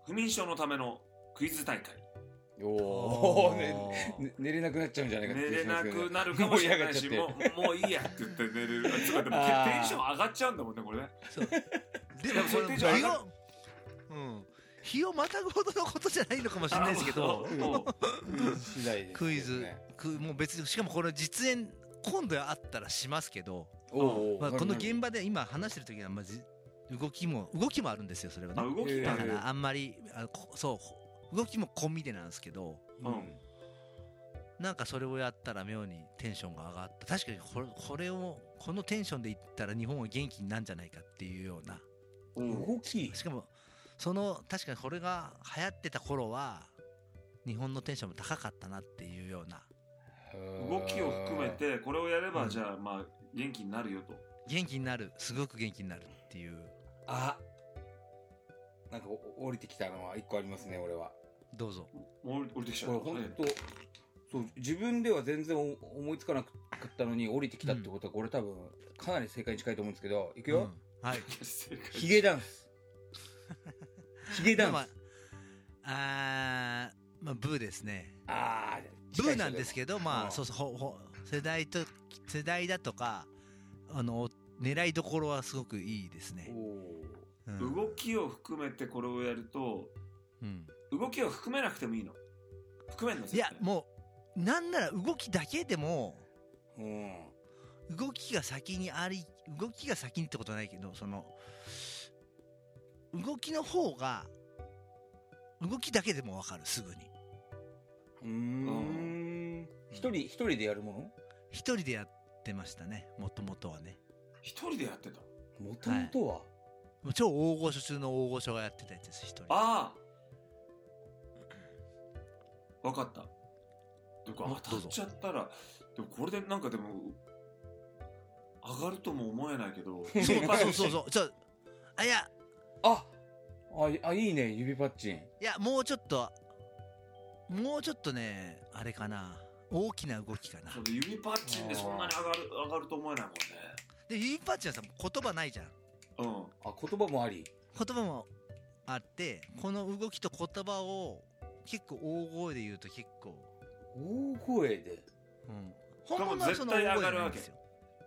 不眠症のためのクイズ大会。 おお、寝れなくなっちゃうんじゃないかって寝れなくなるかもしれないし、もういいやって言って寝れる。つかでもテンション上がっちゃうんだもんね、これね。 そうでもそういうテンション上がる。 日をまたぐほどのことじゃないのかもしれないですけど、 次第です。 クイズもう別に、しかもこれ実演今度あったらしますけど、まあこの現場で今話してる時はまず動きもあるんですよ、それはね。 動きだからあんまりそう動きも込みでなんですけど、なんかそれをやったら妙にテンションが上がった。確かにこのテンションでいったら日本は元気になるんじゃないかっていうような動き。 しかも確かにこれが流行ってた頃は日本のテンションも高かったなっていうような。 動きを含めてこれをやれば、じゃあまあ元気になるよと。 元気になる、すごく元気になるっていう。 なんか降りてきたのは一個ありますね、俺は。 どうぞ。 降りてきちゃう。 これ本当、そう自分では全然思いつかなかったのに降りてきたってことは、これ多分かなり正解に近いと思うんですけど、いくよ。 はい。 ヒゲダンス。ヒゲダンス。 まあブーですね。ブーなんですけど、まあそう世代だとか狙いどころはすごくいいですね。 動きを含めてこれをやると、動きを含めなくてもいいの？含めんの？ いや、もうなんなら動きだけでも、動きが先にってことはないけど、その動きの方が動きだけでも分かる、すぐに。 一人でやるもの？ 一人でやってましたね、もともとはね。 一人でやってた？ もともとは超大御所中の大御所がやってたやつです、一人。 分かった。当たっちゃったら、でもこれでなんかでも上がるとも思えないけど。 いいね、指パッチン。 いや、もうちょっとね、あれかな、大きな動きかな。 指パッチンでそんなに上がると思えないもんね。 で、指パッチンはさ、言葉ないじゃん。 言葉もあり。 言葉もあって、この動きと言葉を結構大声で言うと結構。 大声で。 本物はその大声じゃないんですよ。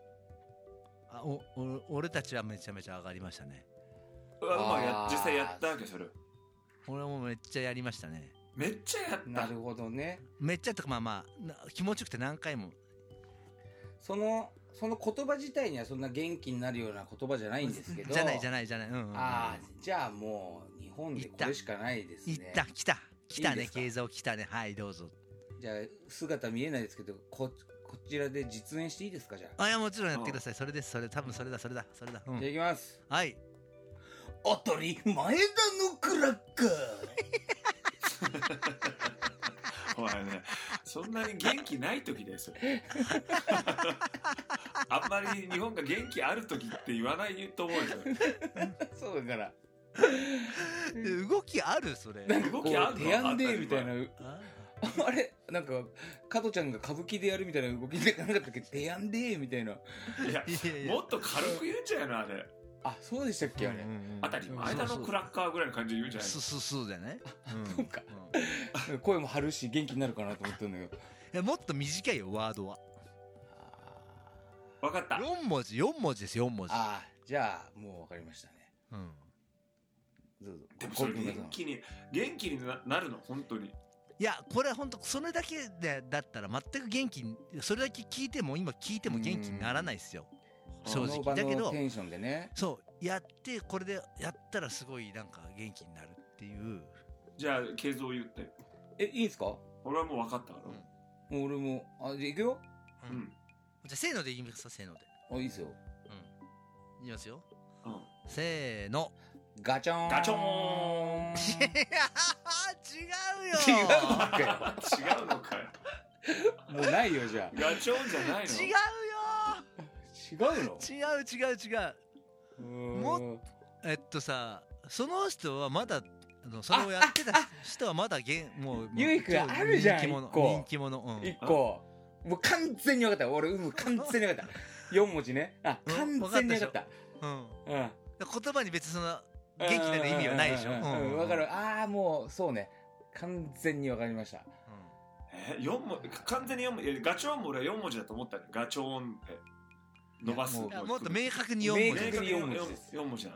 俺たちはめちゃめちゃ上がりましたね。 実際やったわけ、それ。 俺もめっちゃやりましたね。 めっちゃやった。 なるほどね。 めっちゃとか、まあ気持ちよくて何回も。 その言葉自体にはそんな元気になるような言葉じゃないんですけど。 じゃない。じゃあもう日本でこれしかないですね。来たね、継続来たね。はい、どうぞ。じゃあ姿見えないですけど、こちらで実演していいですか？じゃあ。 いや、もちろんやってください。それです。多分それだ。じゃあいきます。 はい。 当たり前だのクラッカー。 お前ね、そんなに元気ない時ですよ。あんまり日本が元気ある時って言わないと思うよ。 そうだから。 動きある？それ。 動きあるの？ テヤンデーみたいな。あれなんか加トちゃんが歌舞伎でやるみたいな動きでなかったっけ？テヤンデーみたいな。 いや、もっと軽く言うんじゃないのあれ。 そうでしたっけ？あれ当たり前だのクラッカーぐらいの感じで言うんじゃないの？ そうだよね。 そうか。声も張るし元気になるかなと思ったんだけど。 いや、もっと短いよ、ワードは。 分かった。 4文字です、4文字。 じゃあもう分かりましたね。 でもそれ元気になるの？本当に。 いや、これは本当それだけだったら全く元気に、それだけ聞いても元気にならないですよ、正直。だけどテンションでね。 そうやって、これでやったらすごいなんか元気になるっていう。 じゃあ継続言って。 いいんすか？ 俺はもう分かったから。 もう俺もじゃあいくよ。 じゃあせーので言いますか？せーので。 いいっすよ。 言いますよ。せーの。 ガチョーン。 ガチョーン。 違うのかよ。 違うのかよ。 もうないよ、じゃあ。 ガチョーンじゃないの？ 違うの？ 違う。もさ、その人はまだそれをやってた人はまだもうゆいくんあるじゃん、 人気者。 一個もう完全に分かった。俺完全に分かった。4文字ね。完全に分かった。 言葉に別に元気になる意味はないでしょ。 わかる。ああ、もうそうね、完全にわかりました。 4文字、完全に4文字、ガチョウンも俺は4文字だと思ったね。ガチョウンって伸ばす。 もっと明確に4文字。 明確に4文字です。 4文字なの。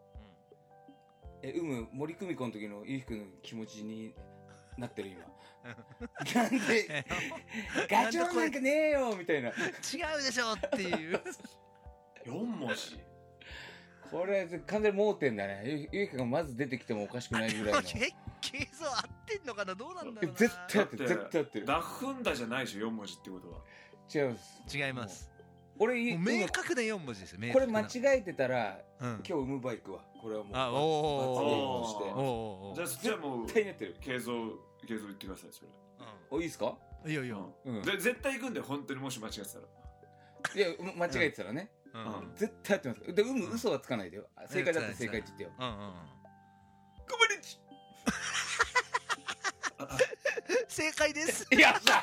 森久美子の時のゆうひくんの気持ちになってる今。なんでガチョウなんかねえよみたいな。違うでしょっていう。 4文字。 これ完全に盲点だね。ゆうひくんがまず出てきてもおかしくないぐらいの。 計算合ってんのかな、どうなんだろうな。 絶対合ってる、絶対合ってる。 ダフンダじゃないでしょ、4文字ってことは。 違います。 違います。 俺明確な4文字ですよ。 これ間違えてたら、今日産むバイクはこれはもう罰ゲームとして。 じゃあもう絶対にやってる。 継続言ってくださいそれ。 いいですか？ いいよ。 絶対行くんで本当にもし間違ってたら。 いや間違えてたらね。絶対やってます。で嘘はつかないでよ。正解だったら正解って言ってよ。コマネチ。 正解です。 やった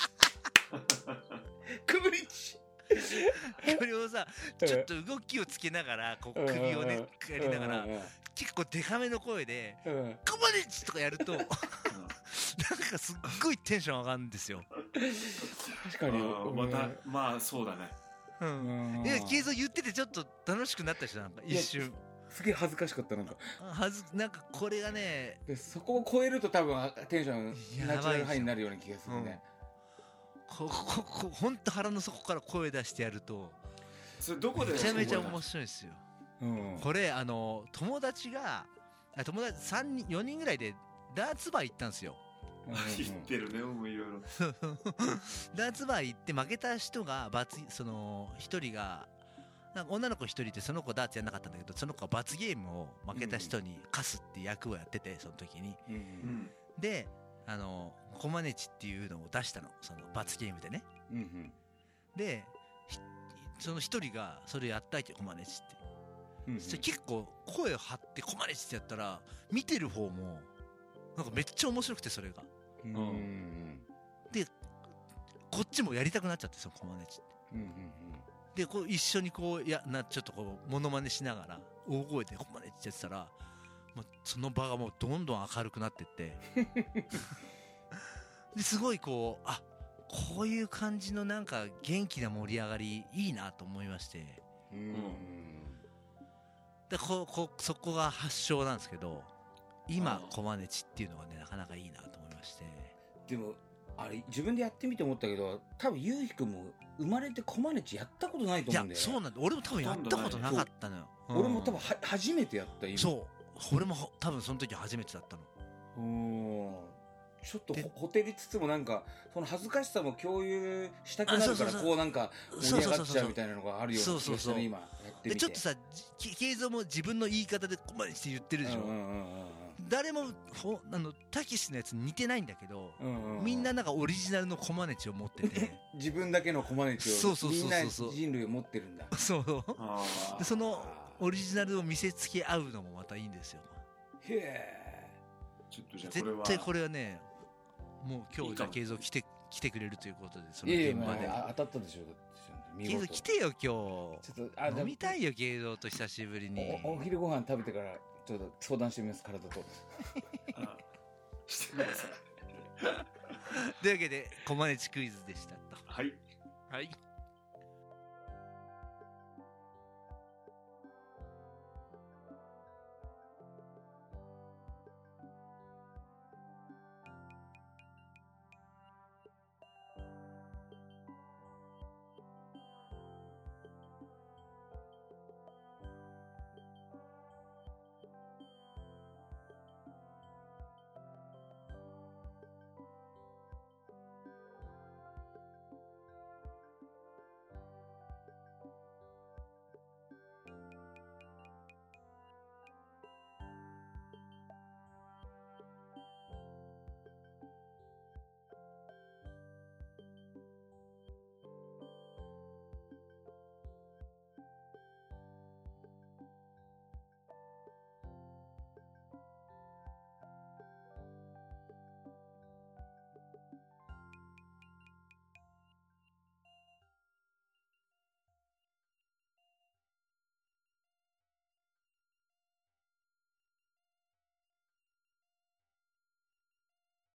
クブリッチ。 これをさ、ちょっと動きをつけながら、こう首をねやりながら、結構デカめの声で「コマネチ」とかやるとなんかすっごいテンション上がるんですよ。 確かに。 まあそうだね。 いや、ケイゾー言っててちょっと楽しくなったし、なんか一瞬すげえ恥ずかしかった。なんかこれがね、 そこを超えると多分テンションナチュラルハイになるような気がするね。 ほんと腹の底から声出してやるとそれどこでめちゃめちゃ面白いですよ。これ友達3人4人ぐらいでダーツバー行ったんですよ。 言ってるね、もういろいろ。 ダーツバー行って負けた人が一人がなんか女の子一人いて、その子ダーツやんなかったんだけど、その子が罰ゲームを負けた人に課すって役をやってて、その時に。でコマネチっていうのを出したの、その罰ゲームでね。でその一人がそれやったわけ、コマネチって。そして結構声を張ってコマネチってやったら、見てる方もなんかめっちゃ面白くて、それが。でこっちもやりたくなっちゃって、そのコマネチって。でこう一緒にちょっとこうモノマネしながら大声でコマネチってやってたら、もうその場がもうどんどん明るくなってってですごいこういう感じのなんか元気な盛り上がりいいなと思いまして、でそこが発祥なんですけど、今コマネチっていうのがねなかなかいいなと思いまして。 でもあれ自分でやってみて思ったけど、多分ゆうひくんも生まれてコマネチやったことないと思うんだよね。 いやそうなんだ、俺も多分やったことなかったのよ。 俺も多分初めてやった。今そう俺も多分その時初めてだったの。 ちょっとほてりつつもなんかその恥ずかしさも共有したくなるから、こうなんか盛り上がっちゃうみたいなのがあるような気がしてね、今やってみて。 でちょっとさ、ケイゾーも自分の言い方でコマネチって言ってるでしょ。誰もたけしのやつ似てないんだけど、みんななんかオリジナルのコマネチを持ってて自分だけのコマネチをみんな人類を持ってるんだ。 そうで、そのオリジナルを見せつけ合うのもまたいいんですよ。 へえ。 ちょっとじゃあこれは絶対これはね、もう今日じゃあケイゾー来てくれるということで、その現場で当たったでしょ。 ケイゾー来てよ、今日ちょっと飲みたいよ、ケイゾーと久しぶりに。 お昼ご飯食べてからちょっと相談してみます、体と。 してください。 というわけでコマネチクイズでしたと。 はい。 はい。